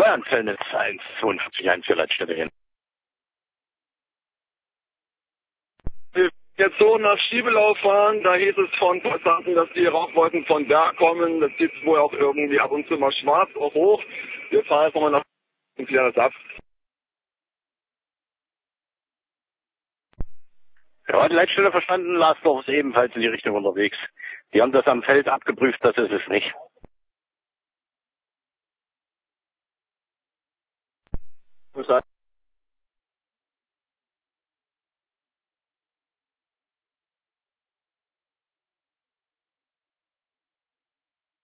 Steuernfellnetz 142 für Leitstelle hin. Jetzt so nach Schiebelau fahren, da hieß es von Passanten, dass die Rauchwolken von da kommen. Das sieht wohl auch irgendwie ab und zu mal schwarz, auch hoch. Wir fahren jetzt nochmal nach und klären das ab. Ja, die Leitstelle verstanden, Lasdorf ist ebenfalls in die Richtung unterwegs. Die haben das am Feld abgeprüft, das ist es nicht.